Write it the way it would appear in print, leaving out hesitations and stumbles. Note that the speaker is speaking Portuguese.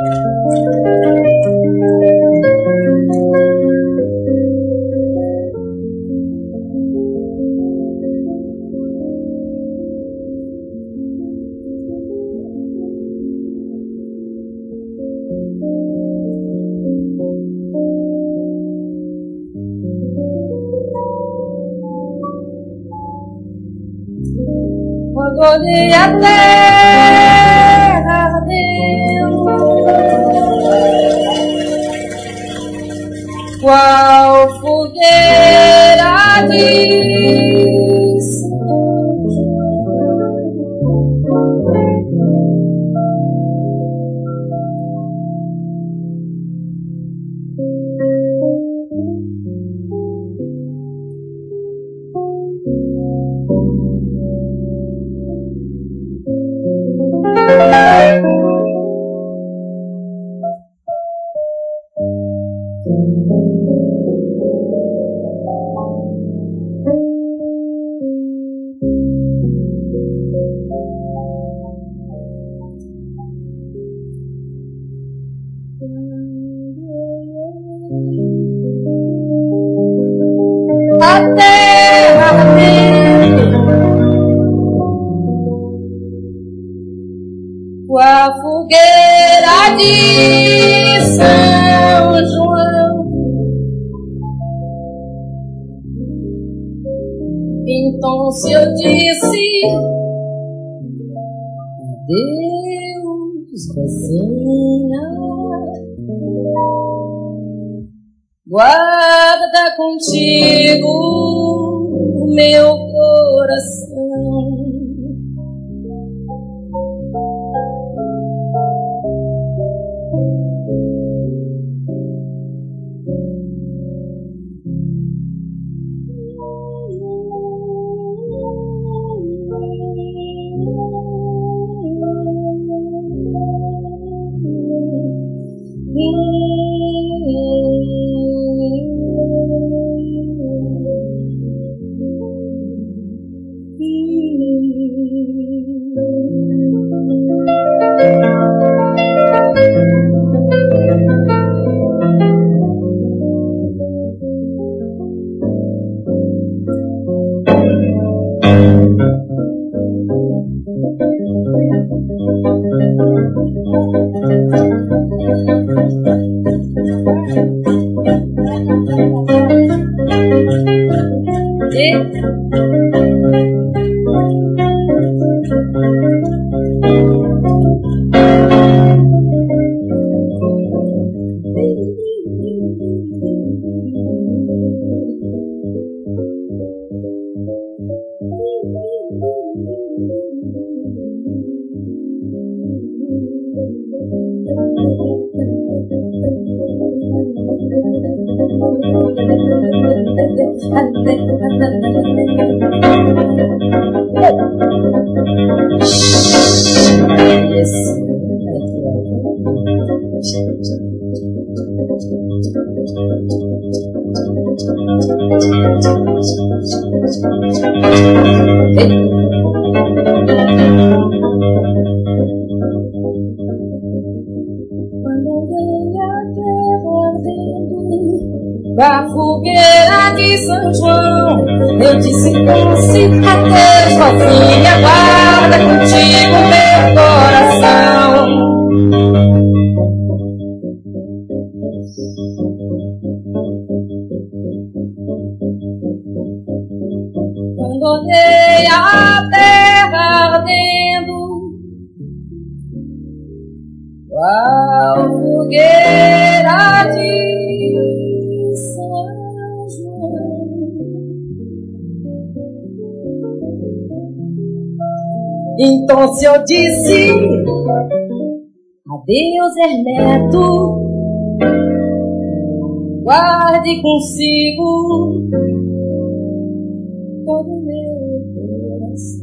Quando olhei a terra ardendo, qual fogueira de São a terra ardendo, com a fogueira de São João. Então se eu disse adeus, Rosinha, guarda contigo o meu coração. A fogueira de São João, eu disse doce adeus, Rosinha, guarda contigo meu coração. Quando olhei a terra ardendo, qual fogueira de então se eu disse adeus, Hermeto, guarde consigo todo o meu coração.